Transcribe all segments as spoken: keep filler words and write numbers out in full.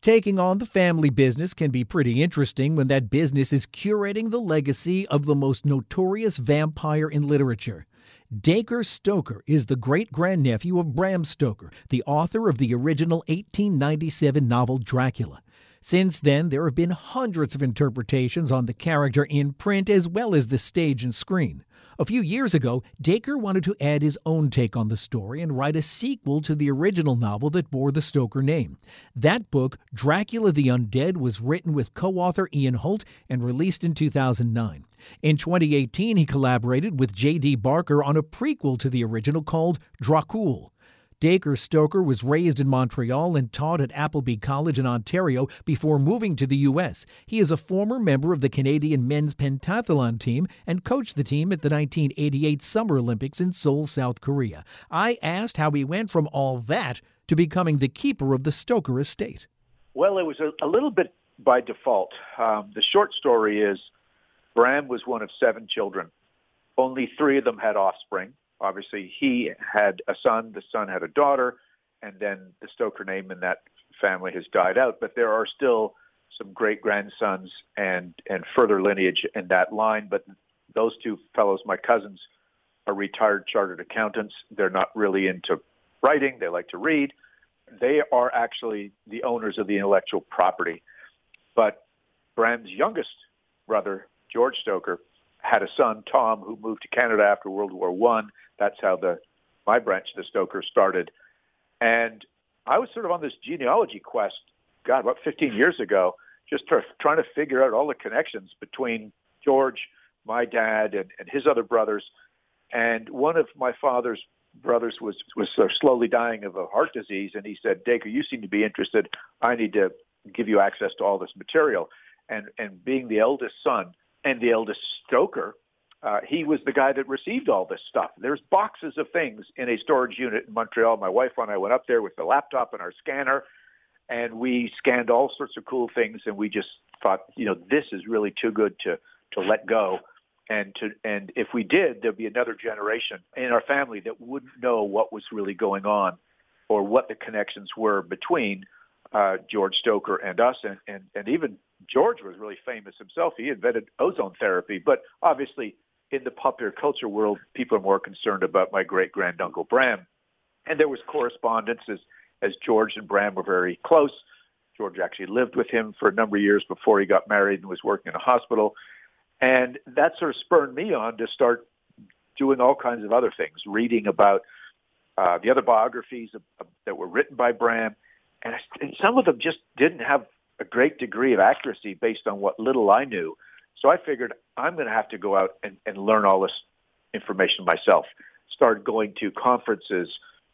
Taking on the family business can be pretty interesting when that business is curating the legacy of the most notorious vampire in literature. Dacre Stoker is the great-grandnephew of Bram Stoker, the author of the original eighteen ninety-seven novel Dracula. Since then, there have been hundreds of interpretations on the character in print as well as the stage and screen. A few years ago, Dacre wanted to add his own take on the story and write a sequel to the original novel that bore the Stoker name. That book, Dracula the Undead, was written with co-author Ian Holt and released in two thousand nine. In twenty eighteen, he collaborated with J D Barker on a prequel to the original called Dracul. Dacre Stoker was raised in Montreal and taught at Appleby College in Ontario before moving to the U S. He is a former member of the Canadian men's pentathlon team and coached the team at the nineteen eighty-eight Summer Olympics in Seoul, South Korea. I asked how he went from all that to becoming the keeper of the Stoker estate. Well, it was a, a little bit by default. Um, the short story is Bram was one of seven children. Only three of them had offspring. Obviously, he had a son, the son had a daughter, and then the Stoker name in that family has died out. But there are still some great-grandsons and, and further lineage in that line. But those two fellows, my cousins, are retired chartered accountants. They're not really into writing. They like to read. They are actually the owners of the intellectual property. But Bram's youngest brother, George Stoker, had a son, Tom, who moved to Canada after World War One. That's how the my branch of the Stoker started. And I was sort of on this genealogy quest, God, about fifteen years ago, just trying to figure out all the connections between George, my dad, and, and his other brothers. And one of my father's brothers was, was sort of slowly dying of a heart disease. And he said, Dacre, you seem to be interested. I need to give you access to all this material. And, and being the eldest son, and the eldest Stoker, uh, he was the guy that received all this stuff. There's boxes of things in a storage unit in Montreal. My wife and I went up there with the laptop and our scanner, and we scanned all sorts of cool things, and we just thought, you know, this is really too good to, to let go. And to and if we did, there'd be another generation in our family that wouldn't know what was really going on or what the connections were between uh, George Stoker and us, and, and, and even George was really famous himself. He invented ozone therapy. But obviously, in the popular culture world, people are more concerned about my great-granduncle Bram. And there was correspondence as, as George and Bram were very close. George actually lived with him for a number of years before he got married and was working in a hospital. And that sort of spurred me on to start doing all kinds of other things, reading about uh, the other biographies of, of, that were written by Bram. And, and some of them just didn't have a great degree of accuracy based on what little I knew. So I figured I'm going to have to go out and, and learn all this information myself. Started going to conferences.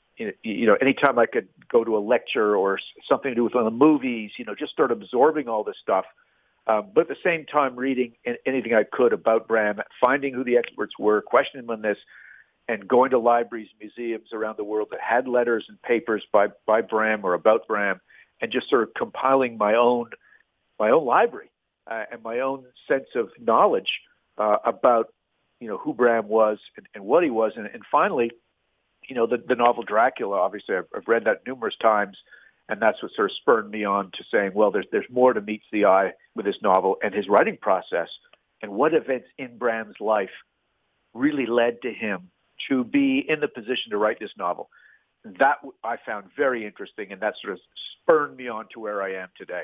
You know, anytime I could go to a lecture or something to do with one of the movies, you know, just start absorbing all this stuff. Um, but at the same time, reading anything I could about Bram, finding who the experts were, questioning them on this, and going to libraries, museums around the world that had letters and papers by, by Bram or about Bram, and just sort of compiling my own my own library uh, and my own sense of knowledge uh, about, you know, who Bram was and, and what he was. And, and finally, you know, the, the novel Dracula, obviously I've, I've read that numerous times, and that's what sort of spurred me on to saying, well, there's there's more to meets the eye with this novel and his writing process, and what events in Bram's life really led to him to be in the position to write this novel. That I found very interesting, and that sort of spurred me on to where I am today.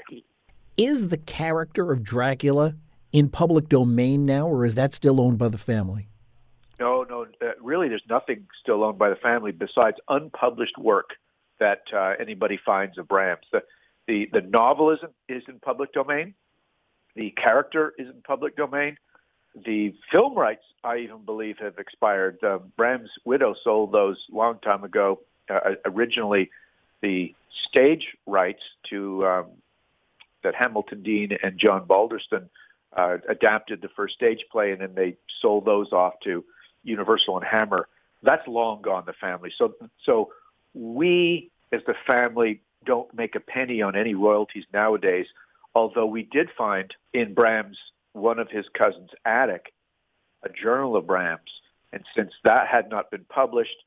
Is the character of Dracula in public domain now, or is that still owned by the family? No, no, uh, really there's nothing still owned by the family besides unpublished work that uh, anybody finds of Bram's. The, the, the novel is in, is in public domain. The character is in public domain. The film rights, I even believe, have expired. Uh, Bram's widow sold those a long time ago. Uh, originally, the stage rights to um, that Hamilton Dean and John Balderston uh, adapted the first stage play, and then they sold those off to Universal and Hammer. That's long gone, the family. So, so we, as the family, don't make a penny on any royalties nowadays, although we did find in Bram's, one of his cousins' attic, a journal of Bram's. And since that had not been published,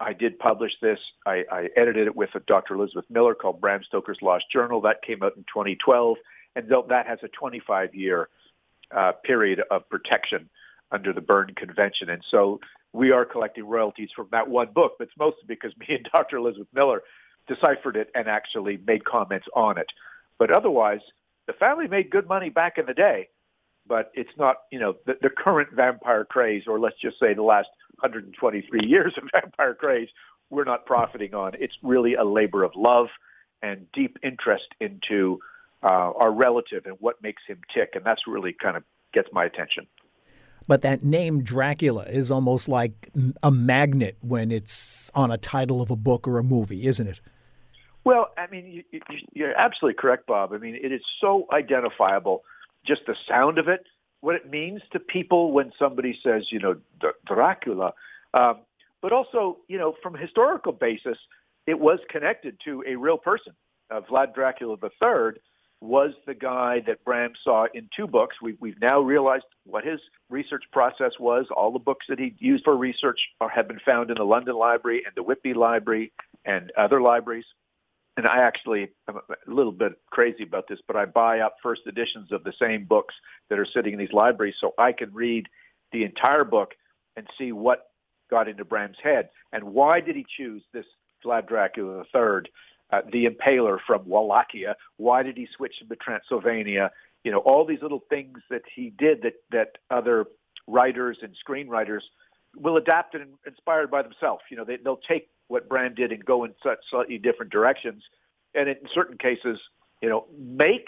I did publish this. I, I edited it with Doctor Elizabeth Miller called Bram Stoker's Lost Journal. That came out in twenty twelve, and that has a twenty-five year uh, period of protection under the Berne Convention. And so we are collecting royalties from that one book, but it's mostly because me and Doctor Elizabeth Miller deciphered it and actually made comments on it. But otherwise, the family made good money back in the day, but it's not, you know, the, the current vampire craze, or let's just say the last one hundred twenty-three years of vampire craze, we're not profiting on. It's really a labor of love and deep interest into uh, our relative and what makes him tick, and that's really kind of gets my attention. But that name Dracula is almost like a magnet when it's on a title of a book or a movie, isn't it? Well, I mean, you, you, you're absolutely correct, Bob. I mean, it is so identifiable, just the sound of it, what it means to people when somebody says, you know, D- Dracula. Um, but also, you know, from a historical basis, it was connected to a real person. Uh, Vlad Dracula the Third was the guy that Bram saw in two books. We've, we've now realized what his research process was. All the books that he used for research are, have been found in the London Library and the Whitby Library and other libraries. And I actually am a little bit crazy about this, but I buy up first editions of the same books that are sitting in these libraries so I can read the entire book and see what got into Bram's head. And why did he choose this Vlad Dracula the Third? Uh, the Impaler from Wallachia. Why did he switch to Transylvania? You know, all these little things that he did that, that other writers and screenwriters will adapt and inspired by themselves. You know, they, they'll take what Bram did and go in such slightly different directions. And in certain cases, you know, make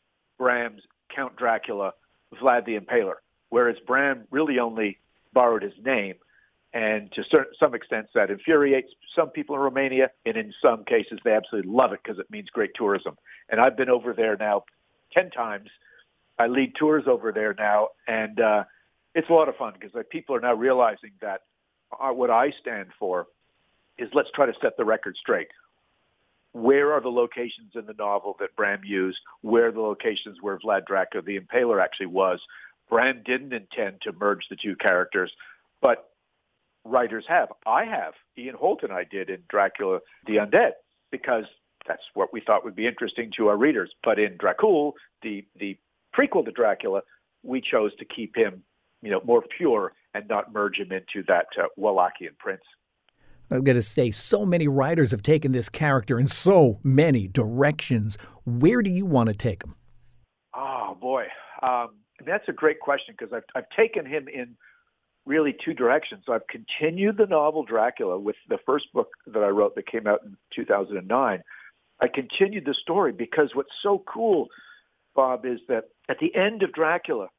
Bram's Count Dracula Vlad the Impaler, whereas Bram really only borrowed his name. And to some extent, that infuriates some people in Romania, and in some cases, they absolutely love it because it means great tourism. And I've been over there now ten times. I lead tours over there now, and uh, it's a lot of fun because like, people are now realizing that uh, what I stand for is let's try to set the record straight. Where are the locations in the novel that Bram used? Where are the locations where Vlad Dracula the Impaler actually was? Bram didn't intend to merge the two characters, but writers have. I have. Ian Holt and I did in Dracula the Undead because that's what we thought would be interesting to our readers. But in Dracul, the the prequel to Dracula, we chose to keep him, you know, more pure and not merge him into that uh, Wallachian prince. I'm going to say so many writers have taken this character in so many directions. Where do you want to take him? Oh, boy. Um, that's a great question because I've, I've taken him in really two directions. So I've continued the novel Dracula with the first book that I wrote that came out in two thousand nine. I continued the story because what's so cool, Bob, is that at the end of Dracula,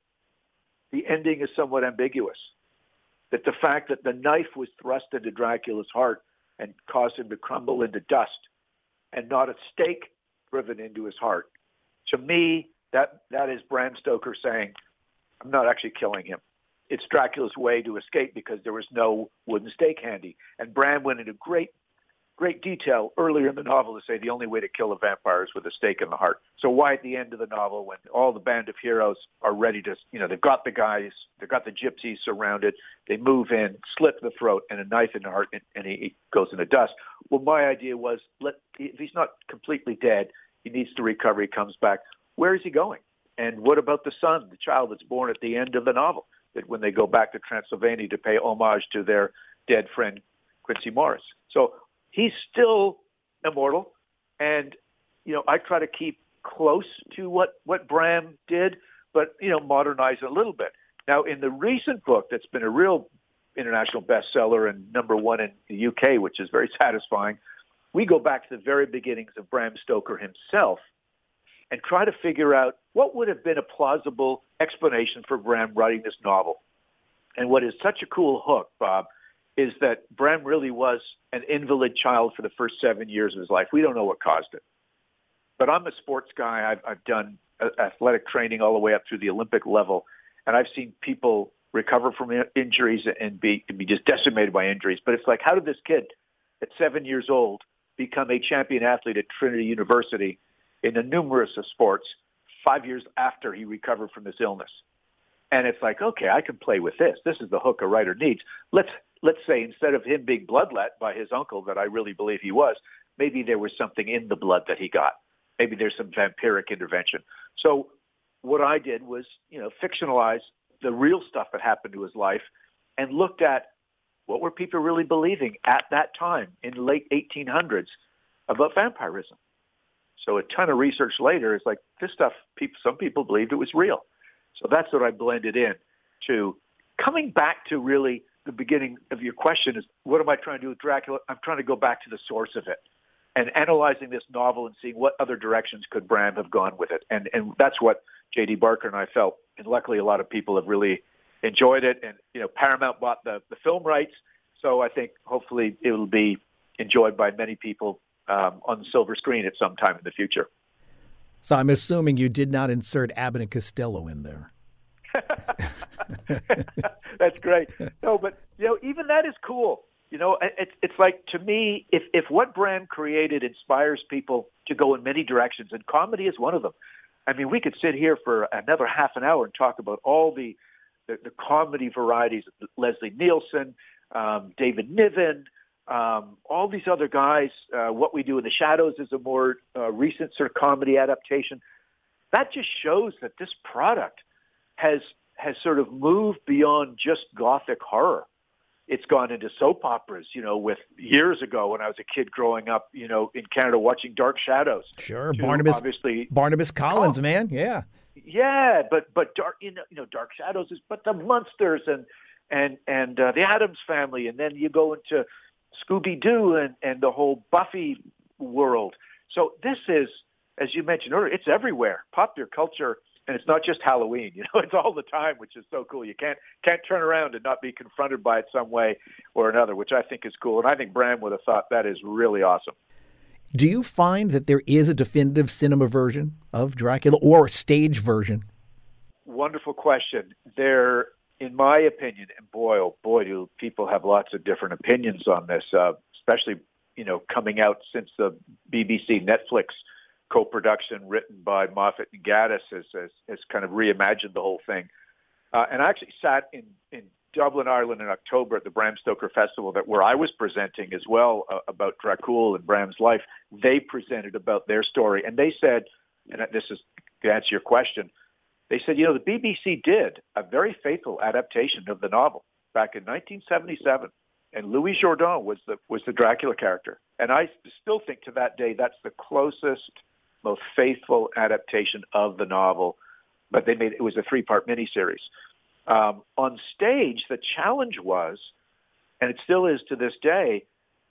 the ending is somewhat ambiguous. That the fact that the knife was thrust into Dracula's heart and caused him to crumble into dust and not a stake driven into his heart. To me, that, that is Bram Stoker saying, I'm not actually killing him. It's Dracula's way to escape because there was no wooden stake handy. And Bram went into great, great detail earlier in the novel to say the only way to kill a vampire is with a stake in the heart. So why at the end of the novel, when all the band of heroes are ready to, you know, they've got the guys, they've got the gypsies surrounded, they move in, slit the throat, and a knife in the heart, and, and he, he goes into dust. Well, my idea was, let if he's not completely dead, he needs to recover, he comes back. Where is he going? And what about the son, the child that's born at the end of the novel? That when they go back to Transylvania to pay homage to their dead friend, Quincy Morris. So he's still immortal. And, you know, I try to keep close to what, what Bram did, but, you know, modernize it a little bit. Now, in the recent book that's been a real international bestseller and number one in the U K, which is very satisfying, we go back to the very beginnings of Bram Stoker himself and try to figure out what would have been a plausible explanation for Bram writing this novel. And what is such a cool hook, Bob, is that Bram really was an invalid child for the first seven years of his life. We don't know what caused it. But I'm a sports guy. I've, I've done athletic training all the way up through the Olympic level, and I've seen people recover from injuries and be, be just decimated by injuries. But it's like, how did this kid at seven years old become a champion athlete at Trinity University in the numerous of sports five years after he recovered from this illness? And it's like, okay, I can play with this. This is the hook a writer needs. Let's let's say instead of him being bloodlet by his uncle that I really believe he was, maybe there was something in the blood that he got. Maybe there's some vampiric intervention. So what I did was, you know, fictionalize the real stuff that happened to his life and looked at what were people really believing at that time in the late eighteen hundreds about vampirism. So a ton of research later is like, this stuff, people, some people believed it was real. So that's what I blended in to coming back to really the beginning of your question is, what am I trying to do with Dracula? I'm trying to go back to the source of it and analyzing this novel and seeing what other directions could Bram have gone with it. And and that's what J D Barker and I felt. And luckily, a lot of people have really enjoyed it. And, you know, Paramount bought the, the film rights. So I think hopefully it will be enjoyed by many people um, on the silver screen at some time in the future. So I'm assuming you did not insert Abbott and Costello in there. That's great. No, but, you know, even that is cool. You know, it's it's like, to me, if, if what Bram created inspires people to go in many directions, and comedy is one of them. I mean, we could sit here for another half an hour and talk about all the, the, the comedy varieties, Leslie Nielsen, um, David Niven, um, all these other guys. Uh, What We Do in the Shadows is a more uh, recent sort of comedy adaptation. That just shows that this product has has sort of moved beyond just gothic horror. It's gone into soap operas, you know, with years ago when I was a kid growing up, you know, in Canada watching Dark Shadows. Sure, Barnabas, obviously Barnabas Collins, oh, man, yeah, yeah, but but dark, you know, you know, Dark Shadows is, but the Munsters and and and uh, the Addams Family, and then you go into Scooby Doo and and the whole Buffy world. So this is, as you mentioned earlier, it's everywhere. Popular culture. And it's not just Halloween, you know, it's all the time, which is so cool. You can't can't turn around and not be confronted by it some way or another, which I think is cool. And I think Bram would have thought that is really awesome. Do you find that there is a definitive cinema version of Dracula or a stage version? Wonderful question. There, in my opinion, and boy, oh boy, do people have lots of different opinions on this, uh, especially, you know, coming out since the B B C Netflix co-production written by Moffat and Gaddis has, has, has kind of reimagined the whole thing. Uh, and I actually sat in, in Dublin, Ireland in October at the Bram Stoker Festival that where I was presenting as well uh, about Dracul and Bram's life. They presented about their story. And they said, and this is to answer your question, they said, you know, the B B C did a very faithful adaptation of the novel back in nineteen seventy-seven. And Louis Jourdan was the was the Dracula character. And I still think to that day that's the closest, most faithful adaptation of the novel, but they made it was a three-part miniseries. Um, on stage, the challenge was, and it still is to this day,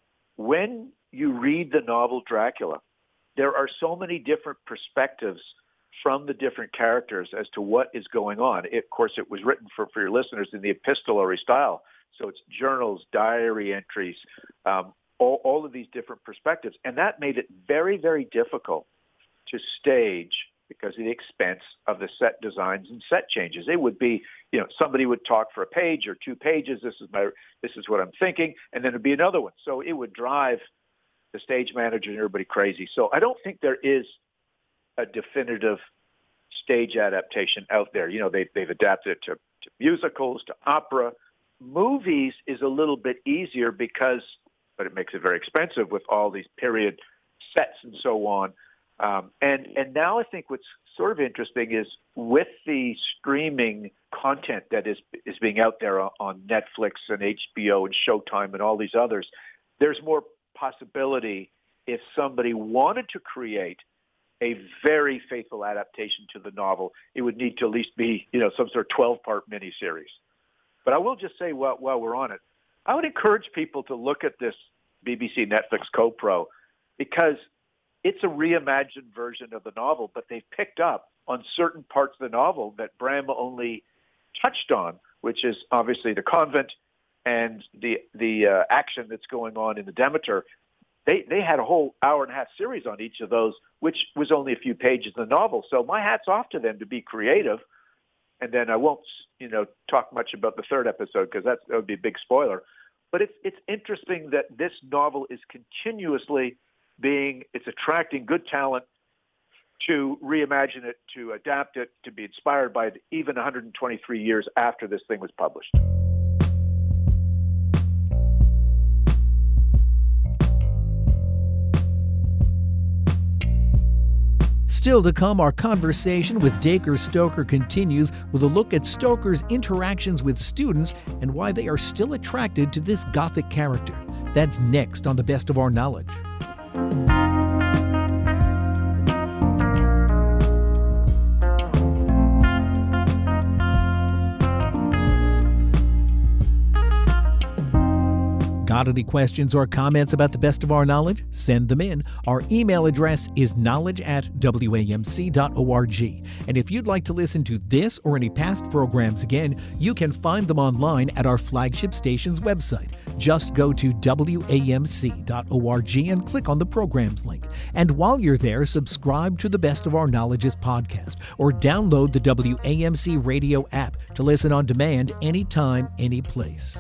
when you read the novel Dracula, there are so many different perspectives from the different characters as to what is going on. It, of course, it was written for, for your listeners in the epistolary style, so it's journals, diary entries, um, all, all of these different perspectives, and that made it very, very difficult to stage because of the expense of the set designs and set changes. It would be, you know, somebody would talk for a page or two pages. This is my, this is what I'm thinking, and then it'd be another one. So it would drive the stage manager and everybody crazy. So I don't think there is a definitive stage adaptation out there. You know, they, they've adapted it to, to musicals, to opera. Movies is a little bit easier because, but it makes it very expensive with all these period sets and so on. Um, and, and now I think what's sort of interesting is with the streaming content that is is being out there on Netflix and H B O and Showtime and all these others, there's more possibility if somebody wanted to create a very faithful adaptation to the novel, it would need to at least be, you know, some sort of twelve-part miniseries. But I will just say while, while we're on it, I would encourage people to look at this B B C Netflix co-pro because it's a reimagined version of the novel, but they've picked up on certain parts of the novel that Bram only touched on, which is obviously the convent and the the uh, action that's going on in the Demeter. They they had a whole hour and a half series on each of those, which was only a few pages in the novel. So my hat's off to them to be creative. And then I won't, you know, talk much about the third episode because that would be a big spoiler. But it's it's interesting that this novel is continuously being, it's attracting good talent to reimagine it, to adapt it, to be inspired by it, even one hundred twenty-three years after this thing was published. Still to come, our conversation with Dacre Stoker continues with a look at Stoker's interactions with students and why they are still attracted to this Gothic character. That's next on The Best of Our Knowledge. Got any questions or comments about The Best of Our Knowledge? Send them in. Our email address is knowledge at w a m c dot org. And if you'd like to listen to this or any past programs again, you can find them online at our flagship station's website. Just go to w a m c dot org and click on the programs link. And while you're there, subscribe to The Best of Our Knowledge's podcast or download the W A M C radio app to listen on demand anytime, any place.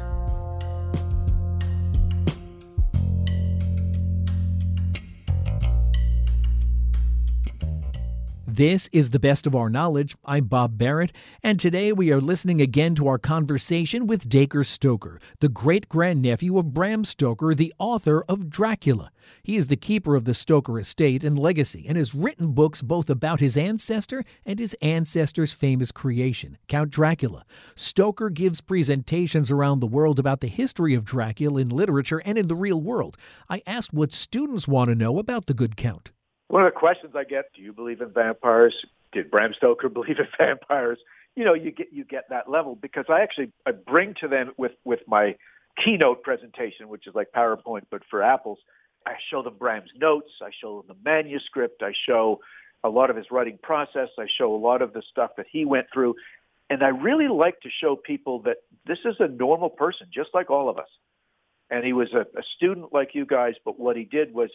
This is The Best of Our Knowledge. I'm Bob Barrett, and today we are listening again to our conversation with Dacre Stoker, the great-grandnephew of Bram Stoker, the author of Dracula. He is the keeper of the Stoker estate and legacy, and has written books both about his ancestor and his ancestor's famous creation, Count Dracula. Stoker gives presentations around the world about the history of Dracula in literature and in the real world. I asked what students want to know about the good Count. One of the questions I get, do you believe in vampires? Did Bram Stoker believe in vampires? You know, you get you get that level because I actually I bring to them with, with my keynote presentation, which is like PowerPoint, but for apples. I show them Bram's notes. I show them the manuscript. I show a lot of his writing process. I show a lot of the stuff that he went through. And I really like to show people that this is a normal person, just like all of us. And he was a, a student like you guys, but what he did was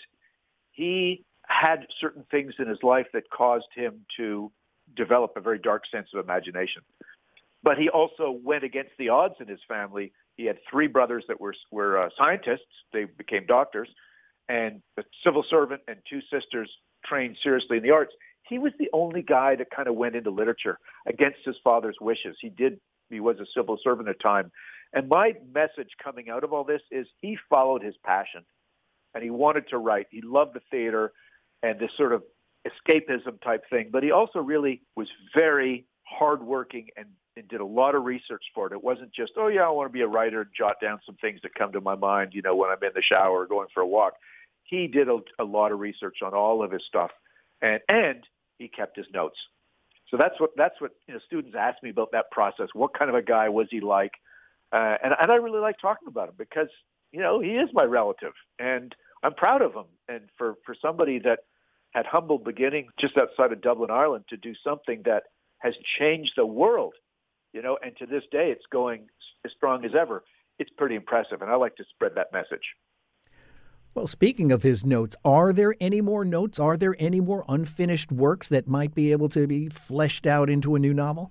he had certain things in his life that caused him to develop a very dark sense of imagination. But he also went against the odds in his family. He had three brothers that were were uh, scientists. They became doctors, and a civil servant, and two sisters trained seriously in the arts. He was the only guy that kind of went into literature against his father's wishes. He did. He was a civil servant at the time. And my message coming out of all this is he followed his passion, and he wanted to write. He loved the theater and this sort of escapism type thing. But he also really was very hardworking and, and did a lot of research for it. It wasn't just, oh, yeah, I want to be a writer and jot down some things that come to my mind, you know, when I'm in the shower or going for a walk. He did a, a lot of research on all of his stuff, and, and he kept his notes. So that's what that's what you know, students ask me about that process. What kind of a guy was he like? Uh, and, and I really like talking about him because, you know, he is my relative, and I'm proud of him. And for, for somebody that had humble beginnings just outside of Dublin, Ireland, to do something that has changed the world, you know, and to this day it's going as strong as ever. It's pretty impressive, and I like to spread that message. Well, speaking of his notes, are there any more notes? Are there any more unfinished works that might be able to be fleshed out into a new novel?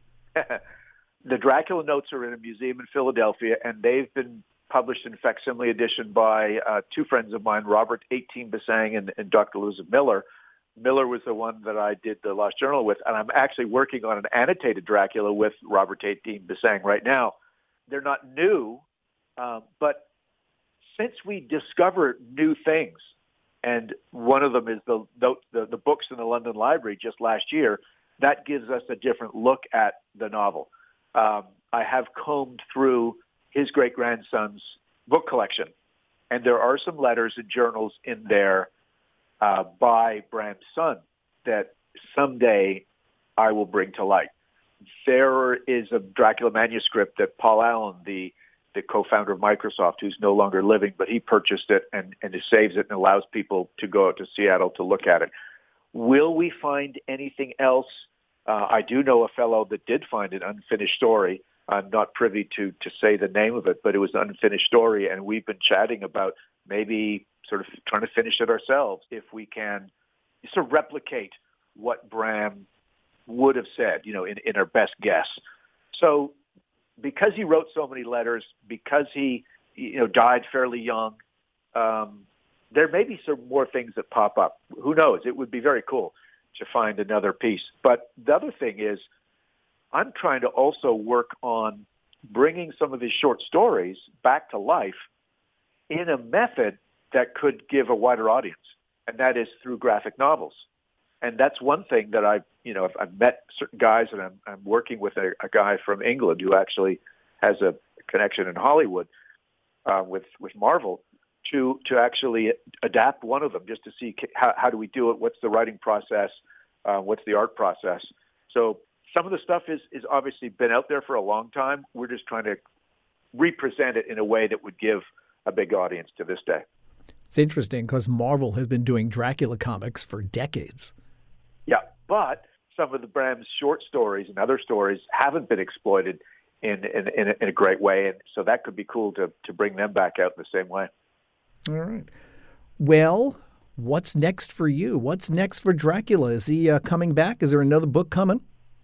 The Dracula notes are in a museum in Philadelphia, and they've been published in facsimile edition by uh, two friends of mine, Robert Étienne-Bissing and, and Doctor Elizabeth Miller. Miller was the one that I did the Lost Journal with, and I'm actually working on an annotated Dracula with Robert Étienne-Bissing right now. They're not new, um, but since we discover new things, and one of them is the, the the books in the London Library just last year, that gives us a different look at the novel. Um, I have combed through his great-grandson's book collection, and there are some letters and journals in there uh, by Bram's son that someday I will bring to light. There is a Dracula manuscript that Paul Allen, the the co-founder of Microsoft, who's no longer living, but he purchased it and, and he saves it and allows people to go out to Seattle to look at it. Will we find anything else? Uh, I do know a fellow that did find an unfinished story. I'm not privy to, to say the name of it, but it was an unfinished story, and we've been chatting about maybe sort of trying to finish it ourselves if we can sort of replicate what Bram would have said, you know, in, in our best guess. So because he wrote so many letters, because he, you know, died fairly young, um, there may be some more things that pop up. Who knows? It would be very cool to find another piece. But the other thing is, I'm trying to also work on bringing some of his short stories back to life in a method that could give a wider audience, and that is through graphic novels. And that's one thing that I, you know, I've met certain guys, and I'm, I'm working with a, a guy from England who actually has a connection in Hollywood uh, with with Marvel to to actually adapt one of them just to see how, how do we do it, what's the writing process, uh, what's the art process. So some of the stuff is is obviously been out there for a long time. We're just trying to represent it in a way that would give a big audience to this day. It's interesting because Marvel has been doing Dracula comics for decades. Yeah, but some of the Bram's short stories and other stories haven't been exploited in in, in, a, in a great way, and so that could be cool to to bring them back out in the same way. All right. Well, what's next for you? What's next for Dracula? Is he uh, coming back? Is there another book coming?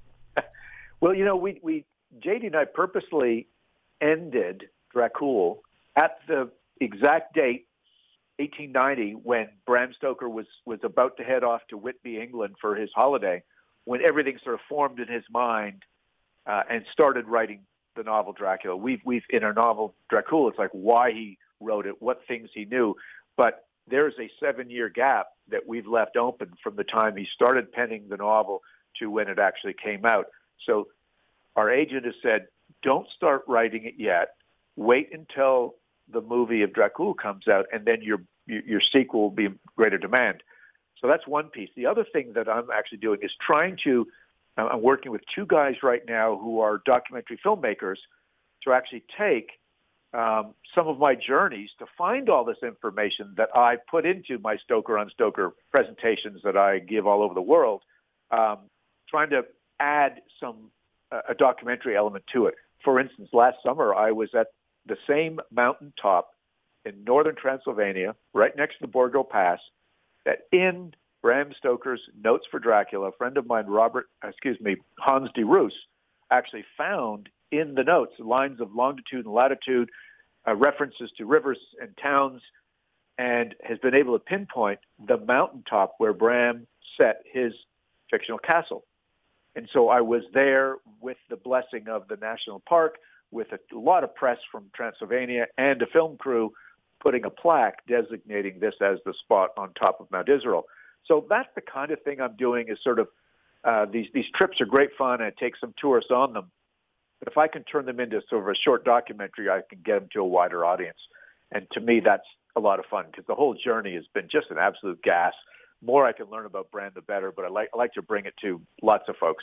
Well, you know, we, we J D and I purposely ended Dracula at the exact date, eighteen ninety, when Bram Stoker was, was about to head off to Whitby, England for his holiday, when everything sort of formed in his mind uh, and started writing the novel Dracula. We've, we've in our novel Dracula, it's like why he wrote it, what things he knew. But there's a seven-year gap that we've left open from the time he started penning the novel to when it actually came out. So our agent has said, don't start writing it yet. Wait until the movie of Dracula comes out, and then your your sequel will be in greater demand. So that's one piece. The other thing that I'm actually doing is trying to, I'm working with two guys right now who are documentary filmmakers to actually take um, some of my journeys to find all this information that I put into my Stoker on Stoker presentations that I give all over the world, um, trying to add some uh, a documentary element to it. For instance, last summer I was at the same mountaintop in northern Transylvania, right next to the Borgo Pass, that in Bram Stoker's Notes for Dracula, a friend of mine, Robert, excuse me, Hans de Roos, actually found in the notes lines of longitude and latitude, uh, references to rivers and towns, and has been able to pinpoint the mountaintop where Bram set his fictional castle. And so I was there with the blessing of the national park, with a lot of press from Transylvania and a film crew putting a plaque designating this as the spot on top of Mount Israel. So that's the kind of thing I'm doing is sort of uh, these, these trips are great fun and it takes some tourists on them. But if I can turn them into sort of a short documentary, I can get them to a wider audience. And to me, that's a lot of fun because the whole journey has been just an absolute gas. More I can learn about Bram, the better, but I like, I like to bring it to lots of folks.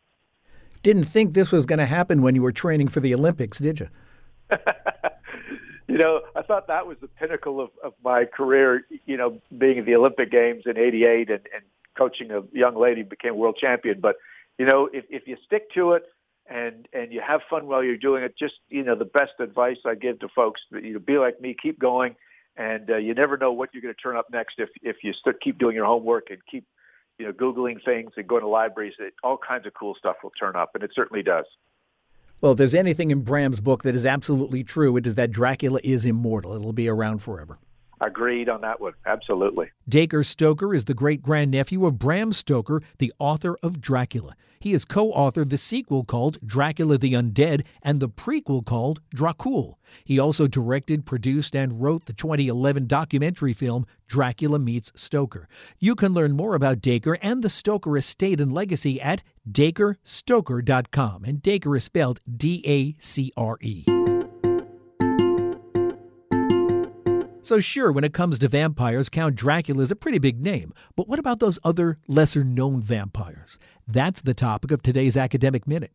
Didn't think this was going to happen when you were training for the Olympics, did you? You know, I thought that was the pinnacle of, of my career, you know, being at the Olympic Games in eighty-eight and, and coaching a young lady who became world champion. But, you know, if, if you stick to it and, and you have fun while you're doing it, just, you know, the best advice I give to folks, you know, be like me, keep going. And uh, you never know what you're going to turn up next if, if you st- keep doing your homework and keep, you know, Googling things and going to libraries. It, all kinds of cool stuff will turn up, and it certainly does. Well, if there's anything in Bram's book that is absolutely true, it is that Dracula is immortal. It'll be around forever. Agreed on that one. Absolutely. Dacre Stoker is the great-grandnephew of Bram Stoker, the author of Dracula. He has co-authored the sequel called Dracula the Undead and the prequel called Dracul. He also directed, produced, and wrote the twenty eleven documentary film Dracula Meets Stoker. You can learn more about Dacre and the Stoker estate and legacy at dacre stoker dot com. And Dacre is spelled D A C R E. So sure, when it comes to vampires, Count Dracula is a pretty big name. But what about those other lesser-known vampires? That's the topic of today's Academic Minute.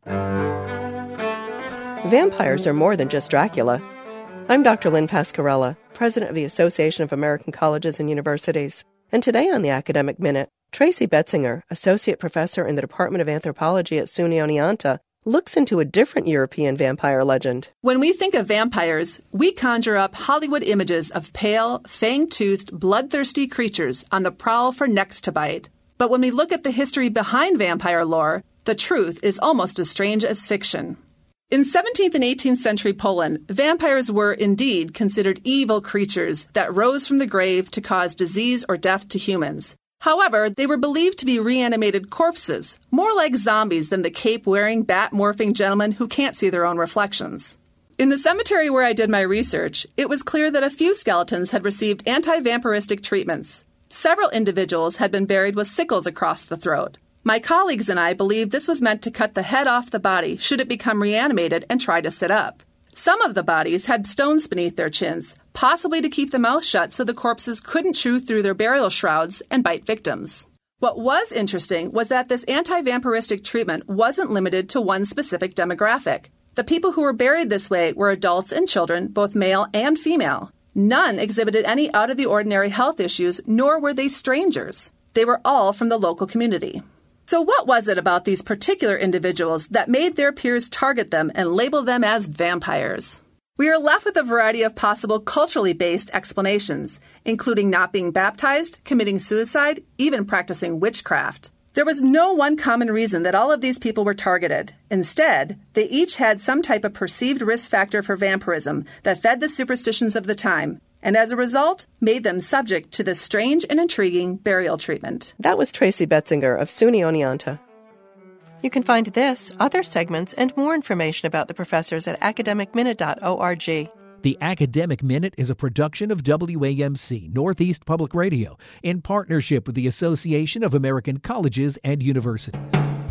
Vampires are more than just Dracula. I'm Doctor Lynn Pascarella, president of the Association of American Colleges and Universities. And today on the Academic Minute, Tracy Betzinger, associate professor in the Department of Anthropology at SUNY Oneonta, looks into a different European vampire legend. When we think of vampires, we conjure up Hollywood images of pale, fang-toothed, bloodthirsty creatures on the prowl for necks to bite. But when we look at the history behind vampire lore, the truth is almost as strange as fiction. In seventeenth and eighteenth century Poland, vampires were indeed considered evil creatures that rose from the grave to cause disease or death to humans. However, they were believed to be reanimated corpses, more like zombies than the cape-wearing, bat-morphing gentlemen who can't see their own reflections. In the cemetery where I did my research, it was clear that a few skeletons had received anti-vampiristic treatments. Several individuals had been buried with sickles across the throat. My colleagues and I believed this was meant to cut the head off the body should it become reanimated and try to sit up. Some of the bodies had stones beneath their chins, possibly to keep the mouth shut so the corpses couldn't chew through their burial shrouds and bite victims. What was interesting was that this anti-vampiristic treatment wasn't limited to one specific demographic. The people who were buried this way were adults and children, both male and female. None exhibited any out-of-the-ordinary health issues, nor were they strangers. They were all from the local community. So what was it about these particular individuals that made their peers target them and label them as vampires? We are left with a variety of possible culturally based explanations, including not being baptized, committing suicide, even practicing witchcraft. There was no one common reason that all of these people were targeted. Instead, they each had some type of perceived risk factor for vampirism that fed the superstitions of the time, and as a result, made them subject to this strange and intriguing burial treatment. That was Tracy Betzinger of SUNY Oneonta. You can find this, other segments, and more information about the professors at academic minute dot org. The Academic Minute is a production of W A M C, Northeast Public Radio, in partnership with the Association of American Colleges and Universities.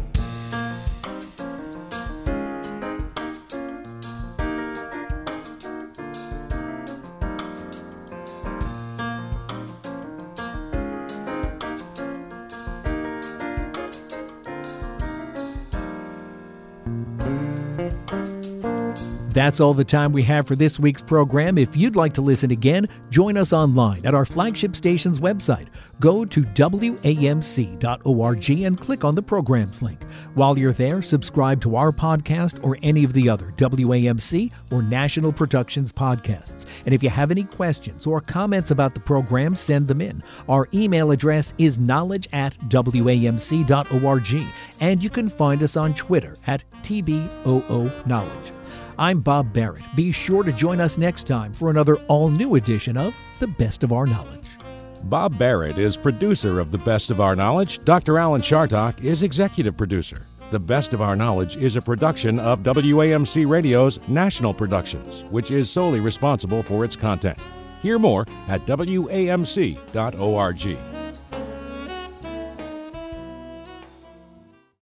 That's all the time we have for this week's program. If you'd like to listen again, join us online at our flagship station's website. Go to W A M C dot org and click on the programs link. While you're there, subscribe to our podcast or any of the other W A M C or National Productions podcasts. And if you have any questions or comments about the program, send them in. Our email address is knowledge at W A M C dot org, and you can find us on Twitter at T B O O Knowledge. I'm Bob Barrett. Be sure to join us next time for another all-new edition of The Best of Our Knowledge. Bob Barrett is producer of The Best of Our Knowledge. Doctor Alan Chartock is executive producer. The Best of Our Knowledge is a production of W A M C Radio's National Productions, which is solely responsible for its content. Hear more at W A M C dot org.